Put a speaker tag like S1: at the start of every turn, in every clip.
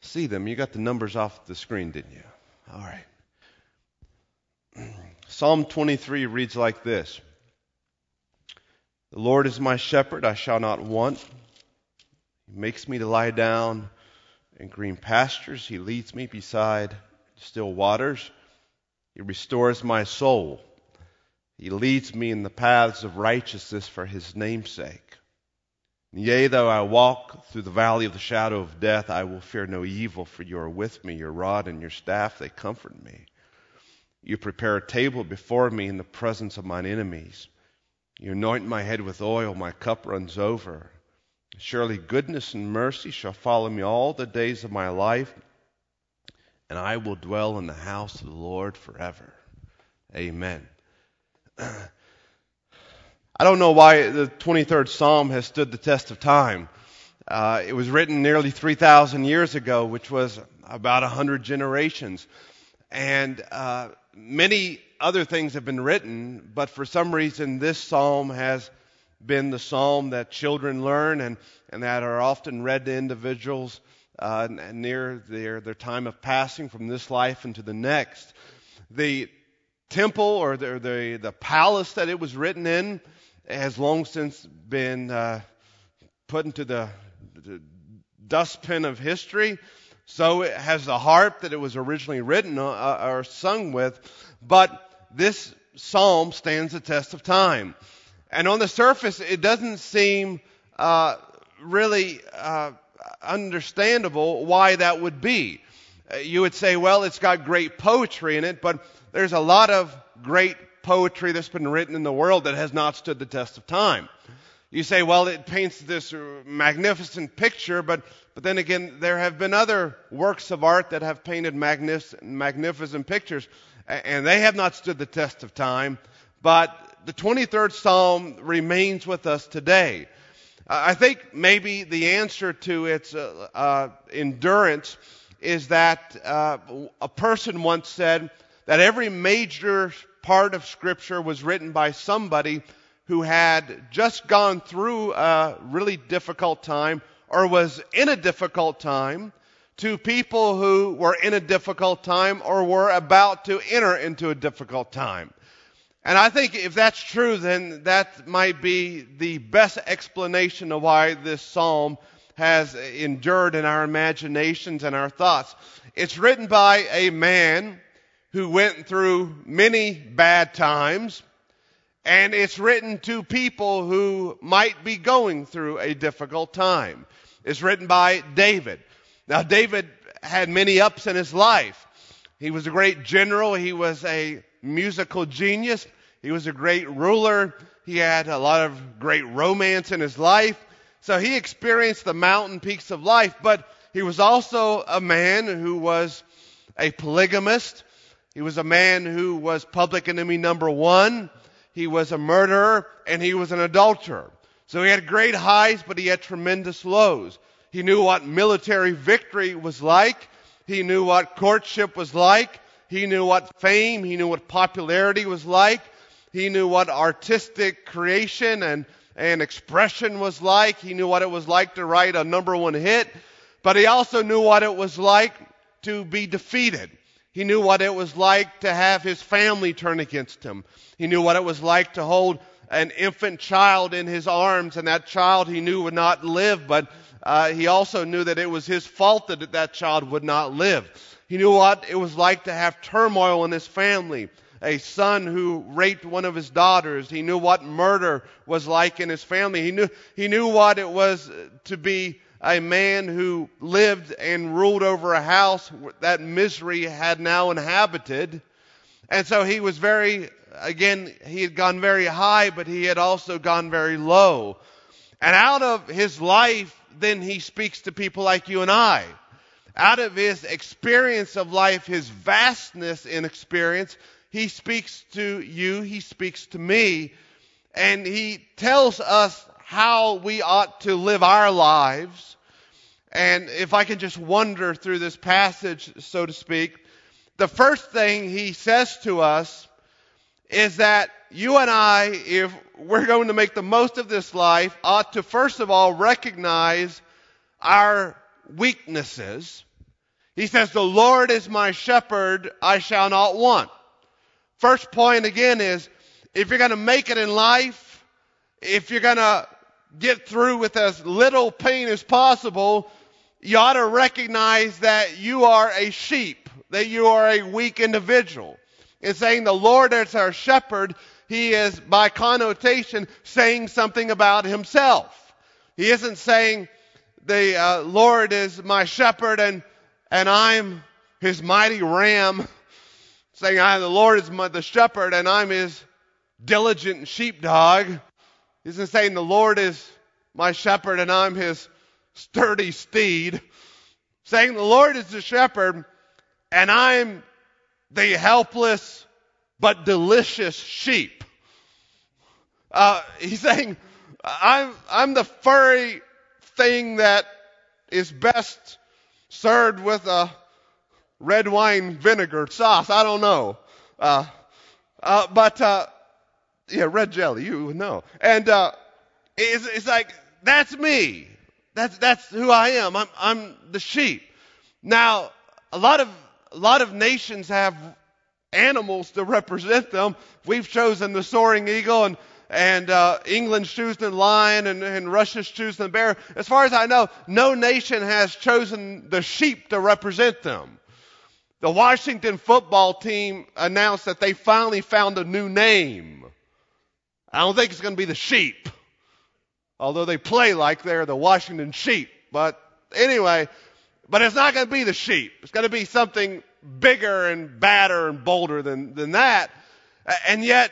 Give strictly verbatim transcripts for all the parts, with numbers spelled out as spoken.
S1: see them. You got the numbers off the screen, didn't you? All right. Psalm twenty-three reads like this. The Lord is my shepherd, I shall not want. He makes me to lie down in green pastures. He leads me beside still waters. He restores my soul. He leads me in the paths of righteousness for his name's sake. Yea, though I walk through the valley of the shadow of death, I will fear no evil, for you are with me. Your rod and your staff, they comfort me. You prepare a table before me in the presence of mine enemies. You anoint my head with oil, my cup runs over. Surely goodness and mercy shall follow me all the days of my life, and I will dwell in the house of the Lord forever. Amen. I don't know why the twenty-third Psalm has stood the test of time. Uh, it was written nearly three thousand years ago, which was about one hundred generations. And uh, many other things have been written, but for some reason this psalm has been the psalm that children learn and, and that are often read to individuals uh, near their, their time of passing from this life into the next. The temple or the, the, the palace that it was written in has long since been uh, put into the, the dustbin of history. So it has the harp that it was originally written uh, or sung with. But this psalm stands the test of time. And on the surface, it doesn't seem uh, really uh, understandable why that would be. Uh, you would say, well, it's got great poetry in it, but there's a lot of great poetry that's been written in the world that has not stood the test of time. You say, well, it paints this magnificent picture, but, but then again, there have been other works of art that have painted magnificent, magnificent pictures, and they have not stood the test of time. But the twenty-third Psalm remains with us today. I think maybe the answer to its uh, uh, endurance is that uh, a person once said that every major part of Scripture was written by somebody who had just gone through a really difficult time or was in a difficult time to people who were in a difficult time or were about to enter into a difficult time. And I think if that's true, then that might be the best explanation of why this psalm has endured in our imaginations and our thoughts. It's written by a man who went through many bad times, and it's written to people who might be going through a difficult time. It's written by David. Now, David had many ups in his life. He was a great general. He was a musical genius. He was a great ruler. He had a lot of great romance in his life. So he experienced the mountain peaks of life, but he was also a man who was a polygamist. He was a man who was public enemy number one. He was a murderer, and he was an adulterer. So he had great highs, but he had tremendous lows. He knew what military victory was like. He knew what courtship was like. He knew what fame, he knew what popularity was like. He knew what artistic creation and, and expression was like. He knew what it was like to write a number one hit. But he also knew what it was like to be defeated. He knew what it was like to have his family turn against him. He knew what it was like to hold an infant child in his arms, and that child he knew would not live, but uh, he also knew that it was his fault that that child would not live. He knew what it was like to have turmoil in his family, a son who raped one of his daughters. He knew what murder was like in his family. He knew, he knew what it was to be a man who lived and ruled over a house that misery had now inhabited. And so he was very, again, he had gone very high, but he had also gone very low. And out of his life, then he speaks to people like you and I. Out of his experience of life, his vastness in experience, he speaks to you, he speaks to me, and he tells us how we ought to live our lives. And if I can just wander through this passage, so to speak, the first thing he says to us is that you and I, if we're going to make the most of this life, ought to first of all recognize our weaknesses. He says, the Lord is my shepherd, I shall not want. First point again is, if you're going to make it in life, if you're going to get through with as little pain as possible, you ought to recognize that you are a sheep, that you are a weak individual. In saying the Lord is our shepherd, he is, by connotation, saying something about himself. He isn't saying the uh, Lord is my shepherd and, and I'm his mighty ram, saying I, the Lord is my, the shepherd and I'm his diligent sheepdog. He isn't saying the Lord is my shepherd and I'm his sturdy steed. Saying the Lord is the shepherd and I'm the helpless but delicious sheep. Uh, he's saying, I'm, I'm the furry thing that is best served with a red wine vinegar sauce. I don't know. Uh, uh, but, uh, yeah, red jelly, you would know. And uh, it's, it's like, that's me. That's, that's who I am. I'm, I'm the sheep. Now, a lot of, a lot of nations have animals to represent them. We've chosen the soaring eagle, and and uh, England's chosen the lion, and, and Russia's chosen the bear. As far as I know, no nation has chosen the sheep to represent them. The Washington football team announced that they finally found a new name. I don't think it's going to be the sheep, although they play like they're the Washington sheep. But anyway, but it's not going to be the sheep. It's going to be something bigger and badder and bolder than, than that. And yet,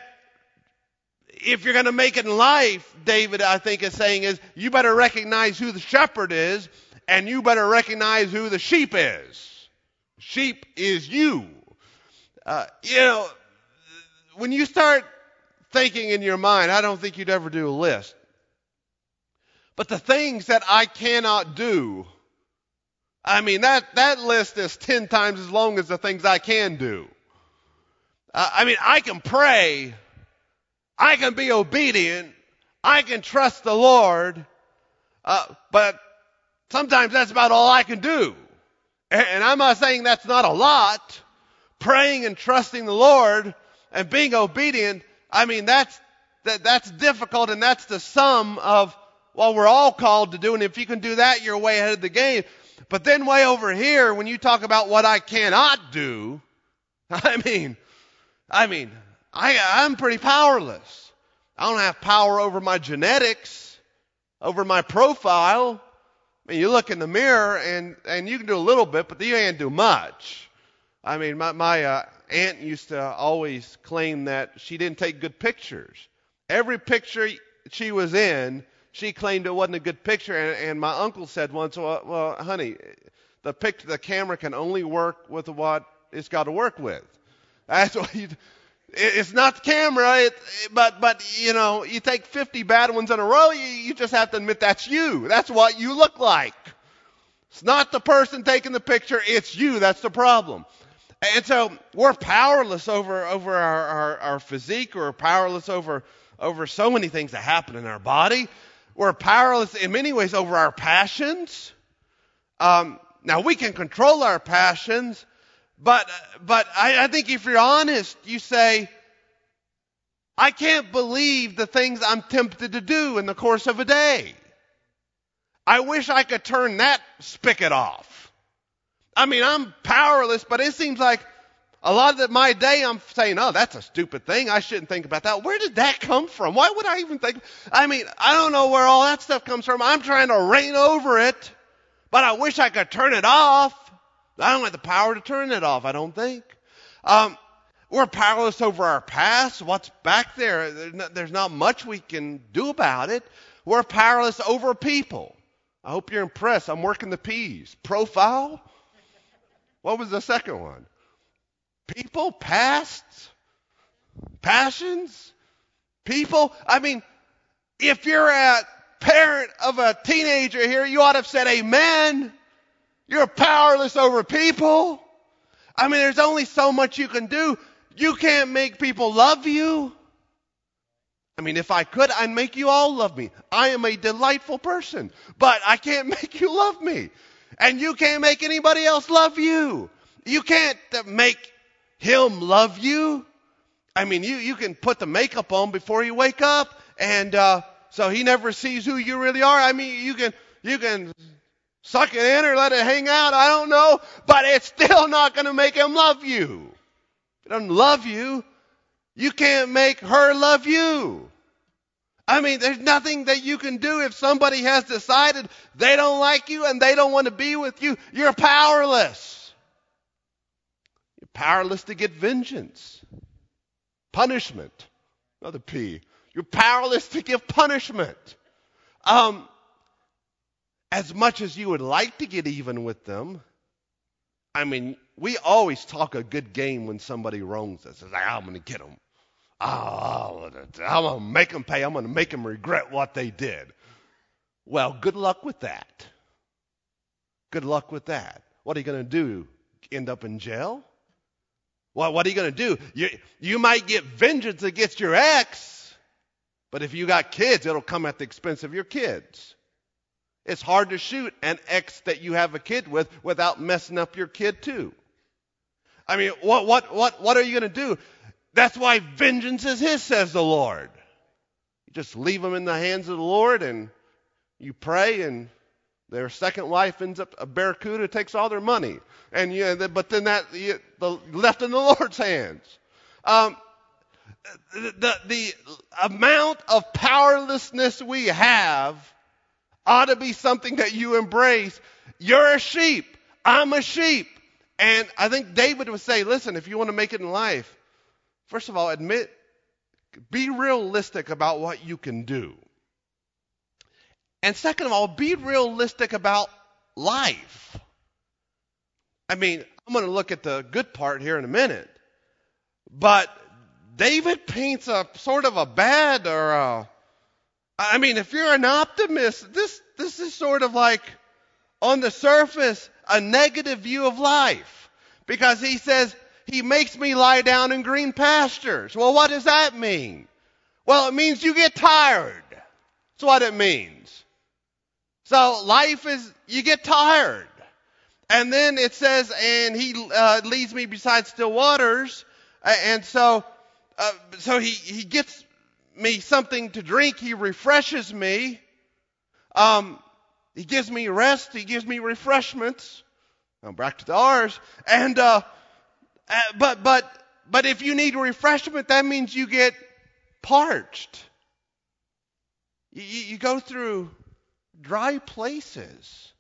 S1: if you're going to make it in life, David, I think, is saying is, you better recognize who the shepherd is, and you better recognize who the sheep is. Sheep is you. Uh, you know, when you start thinking in your mind, I don't think you'd ever do a list. But the things that I cannot do, I mean, that, that list is ten times as long as the things I can do. Uh, I mean, I can pray. I can be obedient. I can trust the Lord. Uh, but sometimes that's about all I can do. And, and I'm not saying that's not a lot. Praying and trusting the Lord and being obedient, I mean, that's, that, that's difficult, and that's the sum of what we're all called to do. And if you can do that, you're way ahead of the game. But then way over here, when you talk about what I cannot do, I mean, I mean, I, I'm pretty powerless. I don't have power over my genetics, over my profile. I mean, you look in the mirror and, and you can do a little bit, but you can't do much. I mean, my, my uh, aunt used to always claim that she didn't take good pictures. Every picture she was in, she claimed it wasn't a good picture, and, and my uncle said once, well, well honey, the picture, the camera can only work with what it's got to work with. That's what you, it's not the camera, it, but, but, you know, you take fifty bad ones in a row, you, you just have to admit that's you. That's what you look like. It's not the person taking the picture, it's you. That's the problem. And so we're powerless over, over our, our, our physique. We're powerless over, over so many things that happen in our body. We're powerless in many ways over our passions. Um, now, we can control our passions, but but I, I think if you're honest, you say, I can't believe the things I'm tempted to do in the course of a day. I wish I could turn that spigot off. I mean, I'm powerless, but it seems like a lot of my day I'm saying, oh, that's a stupid thing. I shouldn't think about that. Where did that come from? Why would I even think? I mean, I don't know where all that stuff comes from. I'm trying to reign over it, but I wish I could turn it off. I don't have the power to turn it off, I don't think. Um, we're powerless over our past. What's back there? There's not, there's not much we can do about it. We're powerless over people. I hope you're impressed. I'm working the P's. Profile? What was the second one? People, past, passions, people. I mean, if you're a parent of a teenager here, you ought to have said amen. You're powerless over people. I mean, there's only so much you can do. You can't make people love you. I mean, if I could, I'd make you all love me. I am a delightful person, but I can't make you love me. And you can't make anybody else love you. You can't make him love you. I mean, you, you can put the makeup on before you wake up, and uh, so he never sees who you really are. I mean, you can you can suck it in or let it hang out. I don't know, but it's still not going to make him love you. If he doesn't love you, you can't make her love you. I mean, there's nothing that you can do if somebody has decided they don't like you and they don't want to be with you. You're powerless. You're powerless to get vengeance. Punishment. Another P. You're powerless to give punishment. Um, as much as you would like to get even with them, I mean, we always talk a good game when somebody wrongs us. It's like, I'm going to get them. Oh, I'm going to make them pay. I'm going to make them regret what they did. Well, good luck with that. Good luck with that. What are you going to do? End up in jail? Well, what are you going to do? You, you might get vengeance against your ex, but if you got kids, it'll come at the expense of your kids. It's hard to shoot an ex that you have a kid with without messing up your kid too. I mean, what what what what are you going to do? That's why vengeance is his, says the Lord. You just leave them in the hands of the Lord, and you pray, and their second wife ends up a barracuda, takes all their money, and you know, but then that you, the left in the Lord's hands. Um, the the amount of powerlessness we have ought to be something that you embrace. You're a sheep. I'm a sheep. And I think David would say, listen, if you want to make it in life, first of all, admit, be realistic about what you can do. And second of all, be realistic about life. I mean, I'm going to look at the good part here in a minute. But David paints a sort of a bad or a, I mean, if you're an optimist, this this is sort of like, on the surface, a negative view of life. Because he says, he makes me lie down in green pastures. Well, what does that mean? Well, it means you get tired. That's what it means. So life is, you get tired. And then it says, and he uh, leads me beside still waters. And so, uh, so he, he gets me something to drink. He refreshes me. Um, he gives me rest. He gives me refreshments. I'm back to the R's. And, uh, uh, but, but, but if you need refreshment, that means you get parched. You, you go through dry places.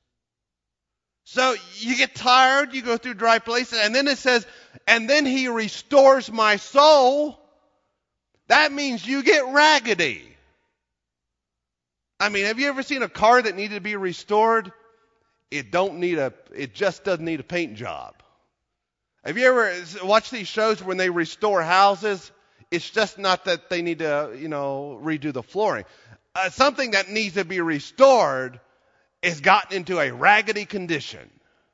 S1: So you get tired, you go through dry places, and then it says, and then he restores my soul. That means you get raggedy. I mean, have you ever seen a car that needed to be restored? It don't need a, it just doesn't need a paint job. Have you ever watched these shows when they restore houses? It's just not that they need to, you know, redo the flooring. Uh, something that needs to be restored is gotten into a raggedy condition.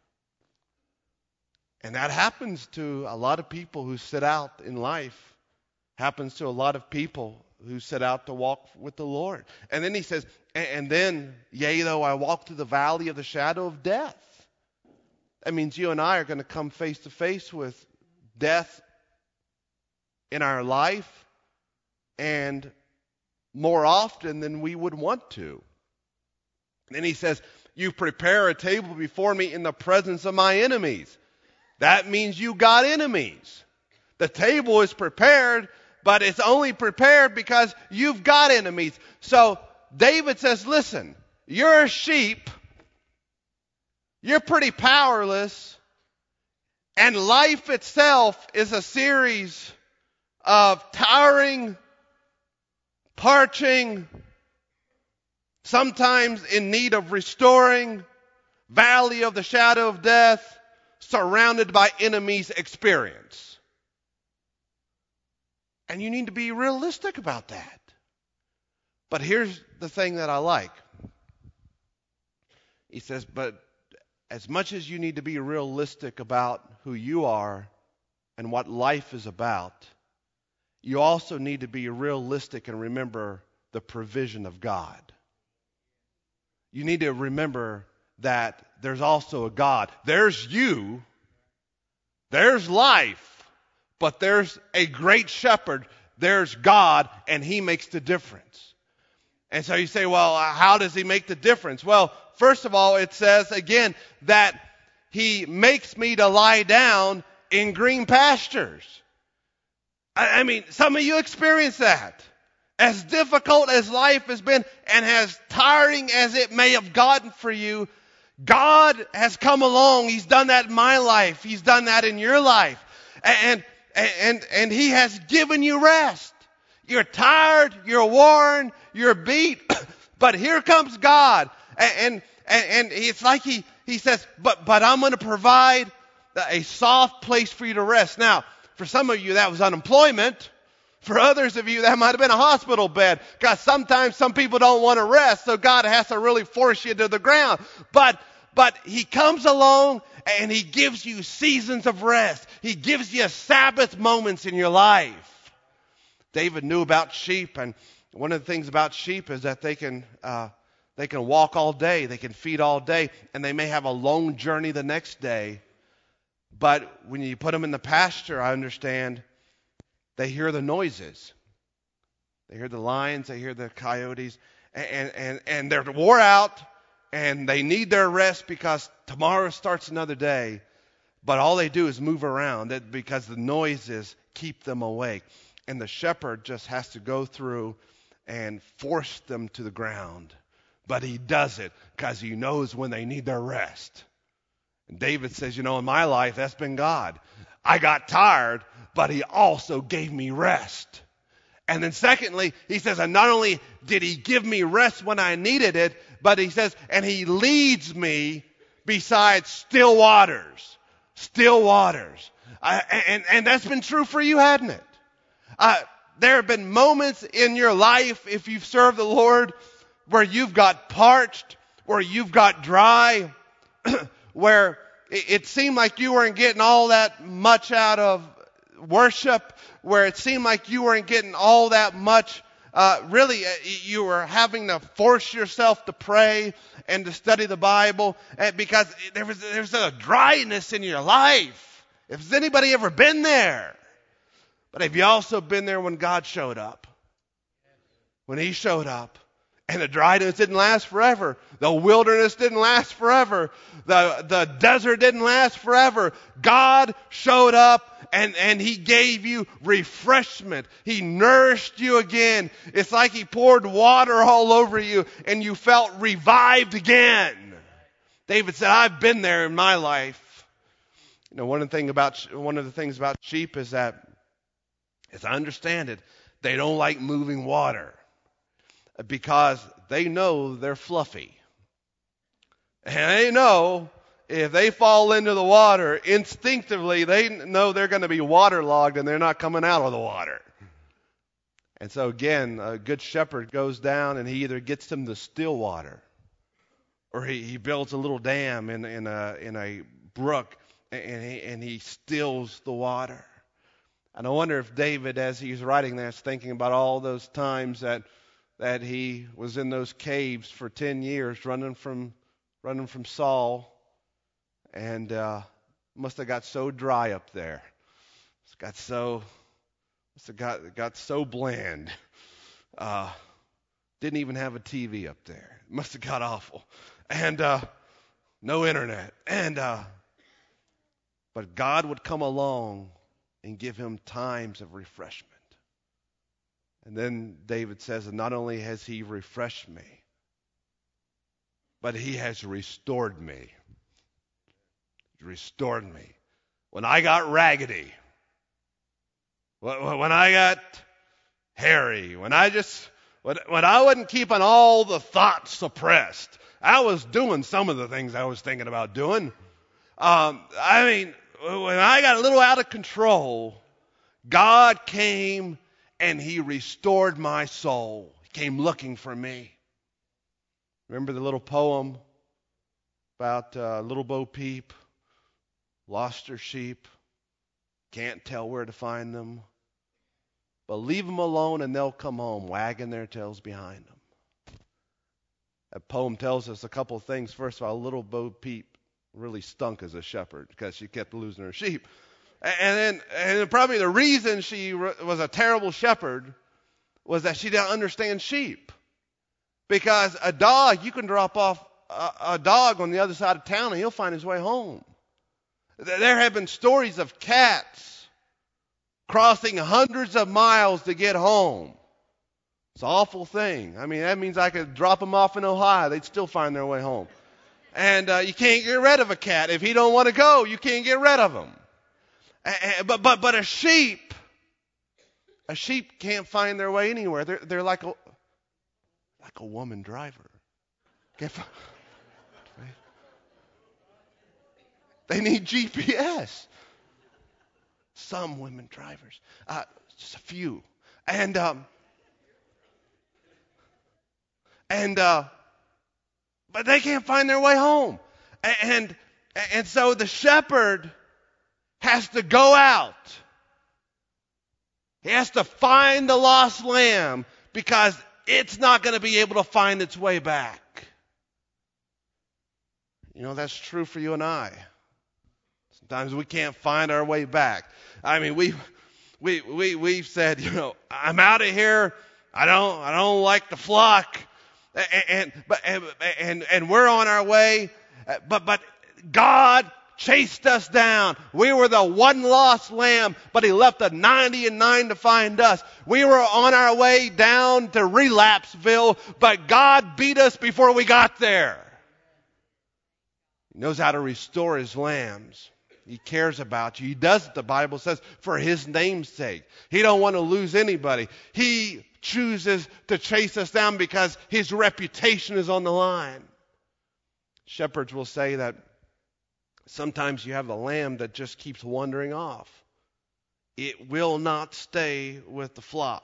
S1: And that happens to a lot of people who set out in life. Happens to a lot of people who set out to walk with the Lord. And then he says, and then, yea, though I walk through the valley of the shadow of death. That means you and I are going to come face to face with death in our life, and more often than we would want to. And then he says, you prepare a table before me in the presence of my enemies. That means you got enemies. The table is prepared, but it's only prepared because you've got enemies. So David says, listen, you're a sheep. You're pretty powerless. And life itself is a series of tiring, parching, sometimes in need of restoring, valley of the shadow of death, surrounded by enemies experience. And you need to be realistic about that. But here's the thing that I like. He says, but as much as you need to be realistic about who you are and what life is about, you also need to be realistic and remember the provision of God. You need to remember that there's also a God. There's you, there's life, but there's a great shepherd. There's God, and he makes the difference. And so you say, well, how does he make the difference? Well, first of all, it says again that he makes me to lie down in green pastures. I, I mean, some of you experience that. As difficult as life has been and as tiring as it may have gotten for you, God has come along. He's done that in my life. He's done that in your life. And, and, and he has given you rest. You're tired, you're worn, you're beat, but here comes God. And, and, and it's like he, he says, but, but I'm going to provide a soft place for you to rest. Now, for some of you, that was unemployment. For others of you, that might have been a hospital bed. Because sometimes some people don't want to rest, so God has to really force you to the ground. But, but he comes along and he gives you seasons of rest. He gives you Sabbath moments in your life. David knew about sheep, and one of the things about sheep is that they can uh, they can walk all day, they can feed all day, and they may have a long journey the next day. But when you put them in the pasture, I understand, they hear the noises. They hear the lions, they hear the coyotes, and, and, and they're wore out, and they need their rest because tomorrow starts another day. But all they do is move around because the noises keep them awake. And the shepherd just has to go through and force them to the ground. But he does it because he knows when they need their rest. And David says, you know, in my life, that's been God. I got tired, but he also gave me rest. And then secondly, he says, and not only did he give me rest when I needed it, but he says, and he leads me beside still waters. Still waters. Uh, and, and that's been true for you, hasn't it? Uh, there have been moments in your life, if you've served the Lord, where you've got parched, where you've got dry, where it seemed like you weren't getting all that much out of worship, where it seemed like you weren't getting all that much. Uh, really, you were having to force yourself to pray and to study the Bible because there was there's a dryness in your life. Has anybody ever been there? But have you also been there when God showed up? When he showed up. And the dryness didn't last forever. The wilderness didn't last forever. The, the desert didn't last forever. God showed up and, and he gave you refreshment. He nourished you again. It's like he poured water all over you and you felt revived again. David said, I've been there in my life. You know, one of the thing about one of the things about sheep is that, as I understand it, they don't like moving water. Because they know they're fluffy. And they know if they fall into the water, instinctively they know they're going to be waterlogged and they're not coming out of the water. And so again, a good shepherd goes down and he either gets them to still water or he, he builds a little dam in, in, a, in a brook and he, and he stills the water. And I wonder if David, as he's writing this, thinking about all those times that that he was in those caves for ten years running from running from Saul, and uh, must have got so dry up there. It's got so must have got got so bland. Uh, didn't even have a T V up there. Must have got awful, and uh, no internet. And uh, but God would come along and give him times of refreshment. And then David says, and not only has he refreshed me, but he has restored me. Restored me. When I got raggedy, when I got hairy, when I just, when, when I wasn't keeping all the thoughts suppressed, I was doing some of the things I was thinking about doing. Um, I mean, when I got a little out of control, God came and he restored my soul. He came looking for me. Remember the little poem about uh, Little Bo Peep? Lost her sheep. Can't tell where to find them. But leave them alone and they'll come home, wagging their tails behind them. That poem tells us a couple of things. First of all, little Bo Peep really stunk as a shepherd because she kept losing her sheep. And then, and probably the reason she was a terrible shepherd was that she didn't understand sheep. Because a dog, you can drop off a, a dog on the other side of town and he'll find his way home. There have been stories of cats crossing hundreds of miles to get home. It's an awful thing. I mean, that means I could drop them off in Ohio. They'd still find their way home. And uh, you can't get rid of a cat. If he don't want to go, you can't get rid of him. And, but but but a sheep, a sheep can't find their way anywhere. They're they're like a like a woman driver. Can't find, they need G P S. Some women drivers, uh, just a few, and um, and uh, but they can't find their way home, and and so the shepherd has to go out. He has to find the lost lamb because it's not going to be able to find its way back. You know, that's true for you and I. Sometimes we can't find our way back. I mean, we we we we've said, you know, I'm out of here. I don't I don't like the flock, and and but and and, and we're on our way. But but God chased us down. We were the one lost lamb, but he left the ninety and nine to find us. We were on our way down to Relapseville, but God beat us before we got there. He knows how to restore his lambs. He cares about you. He does it, the Bible says, for his name's sake. He don't want to lose anybody. He chooses to chase us down because his reputation is on the line. Shepherds will say that sometimes you have a lamb that just keeps wandering off. It will not stay with the flock.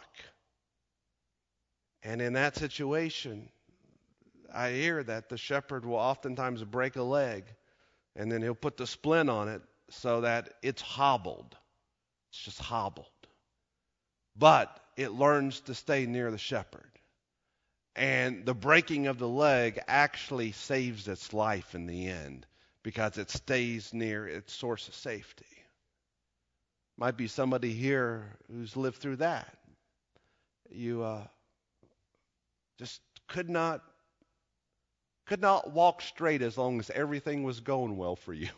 S1: And in that situation, I hear that the shepherd will oftentimes break a leg, and then he'll put the splint on it so that it's hobbled. It's just hobbled. But it learns to stay near the shepherd. And the breaking of the leg actually saves its life in the end, because it stays near its source of safety. Might be somebody here who's lived through that. You uh, just could not could not walk straight as long as everything was going well for you.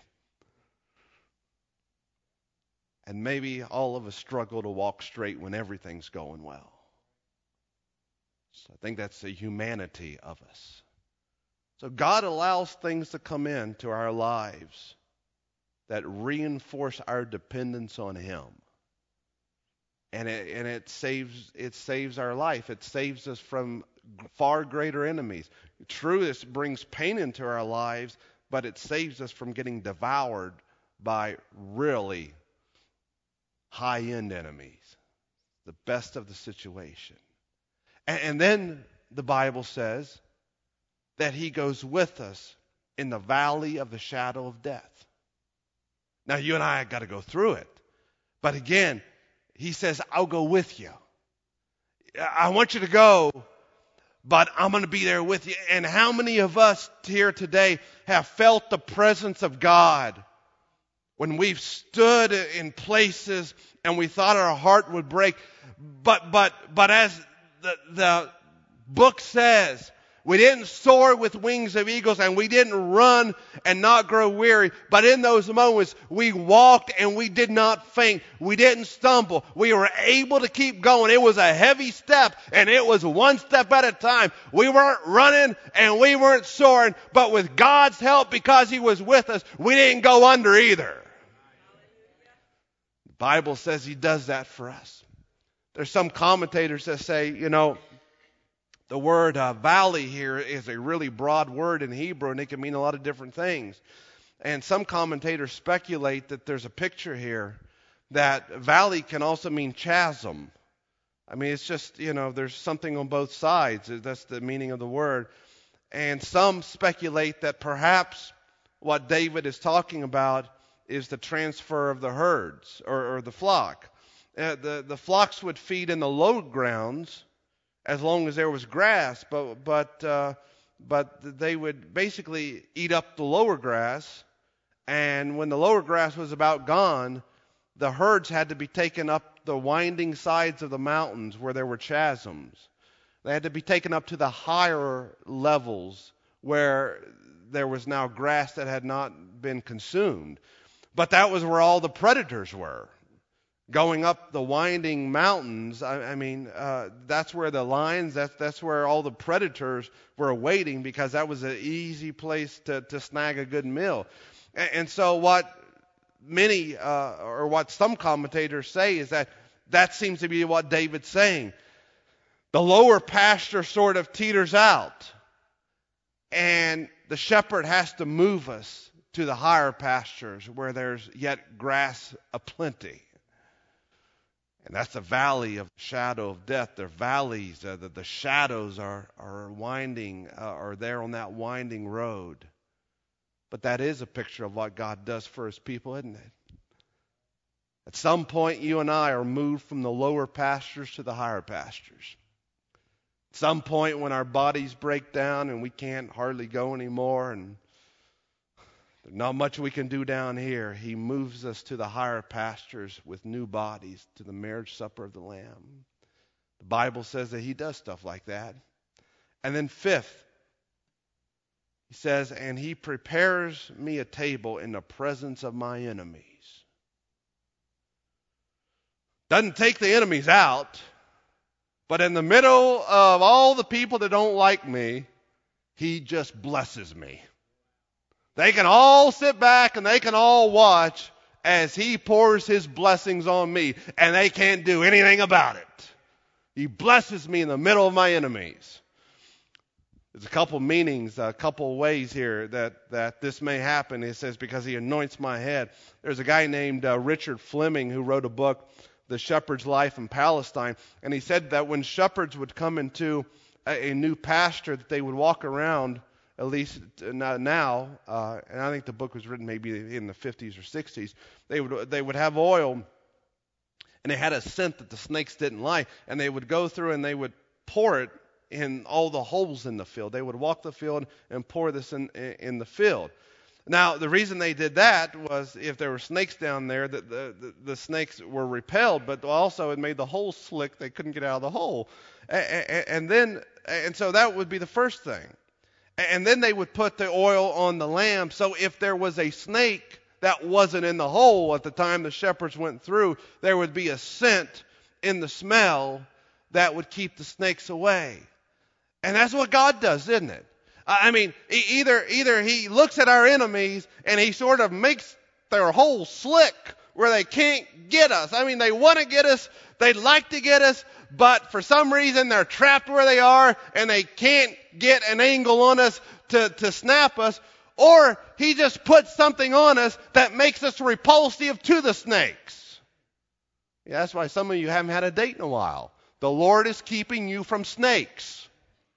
S1: And maybe all of us struggle to walk straight when everything's going well. So I think that's the humanity of us. So God allows things to come into our lives that reinforce our dependence on him. And it, and it saves it saves our life. It saves us from far greater enemies. True, this brings pain into our lives, but it saves us from getting devoured by really high-end enemies. The best of the situation. And, and then the Bible says that he goes with us in the valley of the shadow of death. Now, you and I have got to go through it. But again, he says, I'll go with you. I want you to go, but I'm going to be there with you. And how many of us here today have felt the presence of God when we've stood in places and we thought our heart would break? But, but, but as the, the book says, we didn't soar with wings of eagles, and we didn't run and not grow weary. But in those moments, we walked and we did not faint. We didn't stumble. We were able to keep going. It was a heavy step, and it was one step at a time. We weren't running and we weren't soaring, but with God's help, because he was with us, we didn't go under either. The Bible says he does that for us. There's some commentators that say, you know, the word uh, valley here is a really broad word in Hebrew, and it can mean a lot of different things. And some commentators speculate that there's a picture here that valley can also mean chasm. I mean, it's just, you know, there's something on both sides. That's the meaning of the word. And some speculate that perhaps what David is talking about is the transfer of the herds or, or the flock. Uh, the, the flocks would feed in the low grounds as long as there was grass, but but uh, but they would basically eat up the lower grass. And when the lower grass was about gone, the herds had to be taken up the winding sides of the mountains where there were chasms. They had to be taken up to the higher levels where there was now grass that had not been consumed. But that was where all the predators were. Going up the winding mountains, I, I mean, uh, that's where the lions, that's, that's where all the predators were waiting, because that was an easy place to, to snag a good meal. And, and so what many, uh, or what some commentators say is that that seems to be what David's saying. The lower pasture sort of teeters out, and the shepherd has to move us to the higher pastures where there's yet grass aplenty. And that's the valley of shadow of death. They're valleys. Uh, the, the shadows are, are winding, uh, are there on that winding road. But that is a picture of what God does for his people, isn't it? At some point, you and I are moved from the lower pastures to the higher pastures. At some point, when our bodies break down and we can't hardly go anymore, and there's not much we can do down here, he moves us to the higher pastures with new bodies, to the marriage supper of the Lamb. The Bible says that he does stuff like that. And then fifth, he says, and he prepares me a table in the presence of my enemies. Doesn't take the enemies out, but in the middle of all the people that don't like me, he just blesses me. They can all sit back and they can all watch as he pours his blessings on me, and they can't do anything about it. He blesses me in the middle of my enemies. There's a couple meanings, a couple ways here that, that this may happen. It says, because he anoints my head. There's a guy named uh, Richard Fleming who wrote a book, The Shepherd's Life in Palestine, and he said that when shepherds would come into a, a new pasture, that they would walk around, at least now, uh, and I think the book was written maybe in the fifties or sixties, they would they would have oil, and they had a scent that the snakes didn't like, and they would go through and they would pour it in all the holes in the field. They would walk the field and pour this in, in the field. Now, the reason they did that was if there were snakes down there, that the, the, the snakes were repelled, but also it made the hole slick. They couldn't get out of the hole. And, and then, and so that would be the first thing. And then they would put the oil on the lamb. So if there was a snake that wasn't in the hole at the time the shepherds went through, there would be a scent in the smell that would keep the snakes away. And that's what God does, isn't it? I mean, either either he looks at our enemies and he sort of makes their hole slick where they can't get us. I mean, they want to get us, they'd like to get us, but for some reason they're trapped where they are and they can't get an angle on us to, to snap us. Or he just puts something on us that makes us repulsive to the snakes. Yeah, that's why some of you haven't had a date in a while. The Lord is keeping you from snakes.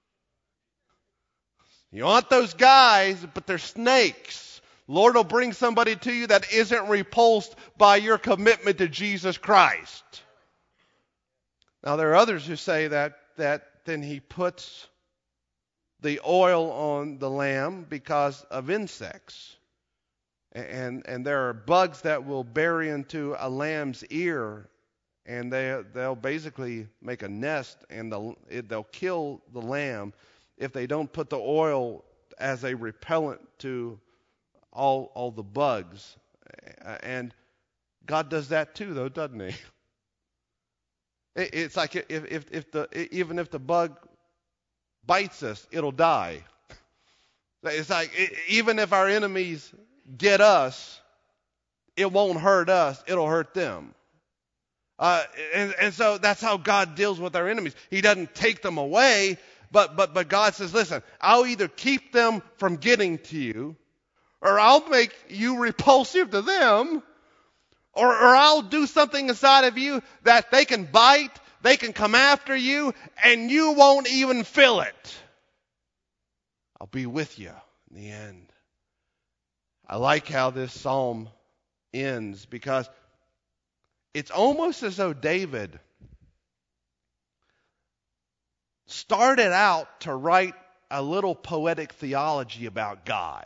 S1: You want those guys, but they're snakes. Lord will bring somebody to you that isn't repulsed by your commitment to Jesus Christ. Now, there are others who say that, that then he puts the oil on the lamb because of insects. And, and there are bugs that will bury into a lamb's ear, and they, they'll basically make a nest, and they'll, it, they'll kill the lamb if they don't put the oil as a repellent to all all the bugs. And God does that too, though, doesn't he? It, it's like if, if, if the even if the bug bites us, it'll die. It's like it, even if our enemies get us, it won't hurt us, it'll hurt them. Uh, and, and so that's how God deals with our enemies. He doesn't take them away. But but but God says, listen, I'll either keep them from getting to you, or I'll make you repulsive to them, or, or I'll do something inside of you that they can bite, they can come after you, and you won't even feel it. I'll be with you in the end. I like how this psalm ends, because it's almost as though David started out to write a little poetic theology about God.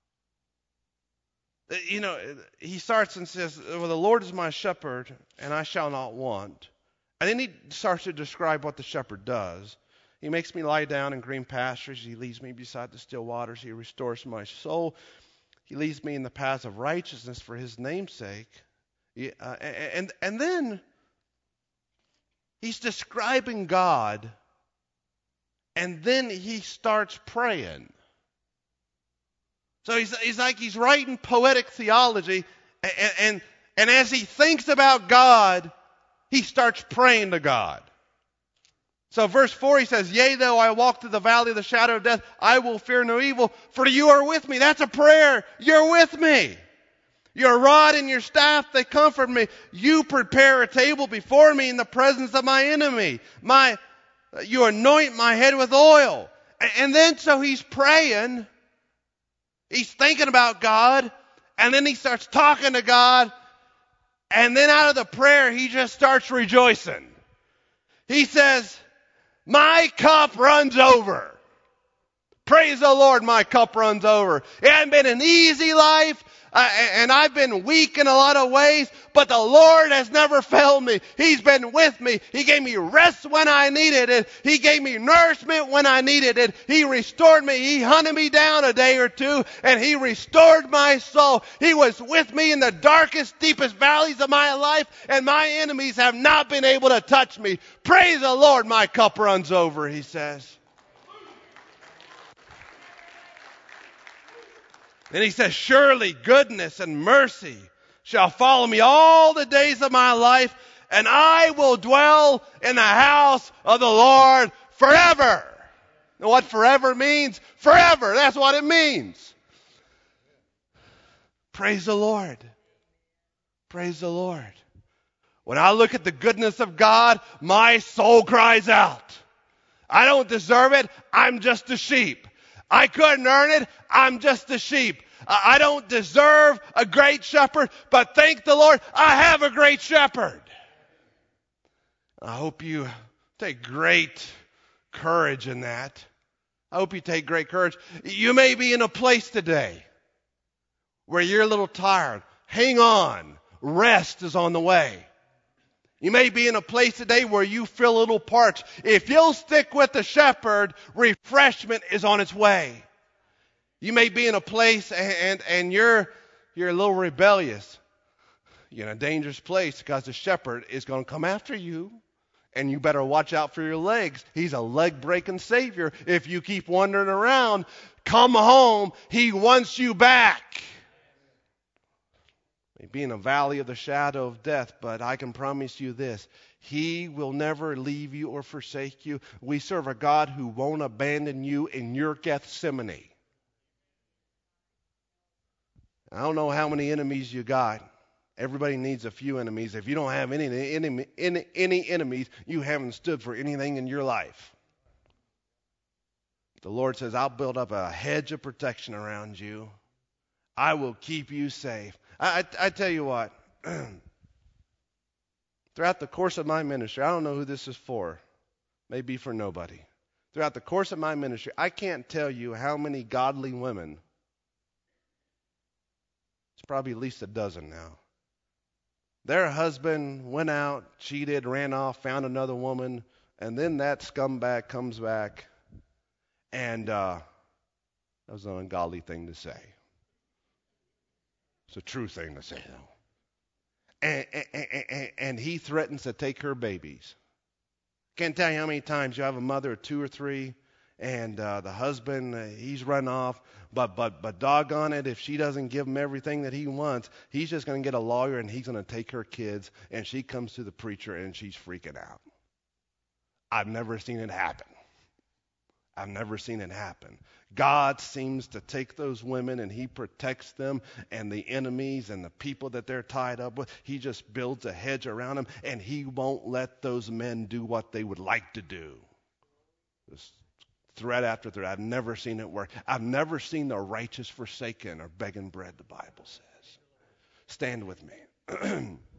S1: You know, he starts and says, well, the Lord is my shepherd, and I shall not want. And then he starts to describe what the shepherd does. He makes me lie down in green pastures. He leads me beside the still waters. He restores my soul. He leads me in the paths of righteousness for his name's sake. He, uh, and, and then he's describing God, and then he starts praying. So he's, he's like he's writing poetic theology, and, and, and as he thinks about God, he starts praying to God. So verse four, he says, yea, though I walk through the valley of the shadow of death, I will fear no evil, for you are with me. That's a prayer. You're with me. Your rod and your staff, they comfort me. You prepare a table before me in the presence of my enemy. My, you anoint my head with oil. And, and then so he's praying. He's thinking about God, and then he starts talking to God, and then out of the prayer, he just starts rejoicing. He says, my cup runs over. Praise the Lord, my cup runs over. It hasn't been an easy life, uh, and I've been weak in a lot of ways, but the Lord has never failed me. He's been with me. He gave me rest when I needed it. He gave me nourishment when I needed it. He restored me. He hunted me down a day or two, and he restored my soul. He was with me in the darkest, deepest valleys of my life, and my enemies have not been able to touch me. Praise the Lord, my cup runs over, he says. Then he says, surely goodness and mercy shall follow me all the days of my life, and I will dwell in the house of the Lord forever. And what forever means? Forever. That's what it means. Praise the Lord. Praise the Lord. When I look at the goodness of God, my soul cries out. I don't deserve it. I'm just a sheep. I couldn't earn it. I'm just a sheep. I don't deserve a great shepherd, but thank the Lord, I have a great shepherd. I hope you take great courage in that. I hope you take great courage. You may be in a place today where you're a little tired. Hang on. Rest is on the way. You may be in a place today where you feel a little parched. If you'll stick with the shepherd, refreshment is on its way. You may be in a place and, and, and you're, you're a little rebellious. You're in a dangerous place because the shepherd is going to come after you, and you better watch out for your legs. He's a leg-breaking Savior. If you keep wandering around, come home. He wants you back. You may be in a valley of the shadow of death, but I can promise you this. He will never leave you or forsake you. We serve a God who won't abandon you in your Gethsemane. I don't know how many enemies you got. Everybody needs a few enemies. If you don't have any, any, any, any enemies, you haven't stood for anything in your life. The Lord says, I'll build up a hedge of protection around you. I will keep you safe. I, I, I tell you what, throughout the course of my ministry, I don't know who this is for. Maybe for nobody. Throughout the course of my ministry, I can't tell you how many godly women. It's probably at least a dozen now. Their husband went out, cheated, ran off, found another woman, and then that scumbag comes back, and uh, that was an ungodly thing to say. It's a true thing to say, though. And, and, and, and he threatens to take her babies. Can't tell you how many times you have a mother of two or three, and uh, the husband, uh, he's run off. But but but doggone it, if she doesn't give him everything that he wants, he's just going to get a lawyer, and he's going to take her kids, and she comes to the preacher, and she's freaking out. I've never seen it happen. I've never seen it happen. God seems to take those women, and he protects them, and the enemies and the people that they're tied up with, he just builds a hedge around them, and he won't let those men do what they would like to do. Just threat after threat. I've never seen it work. I've never seen the righteous forsaken or begging bread, the Bible says. Stand with me.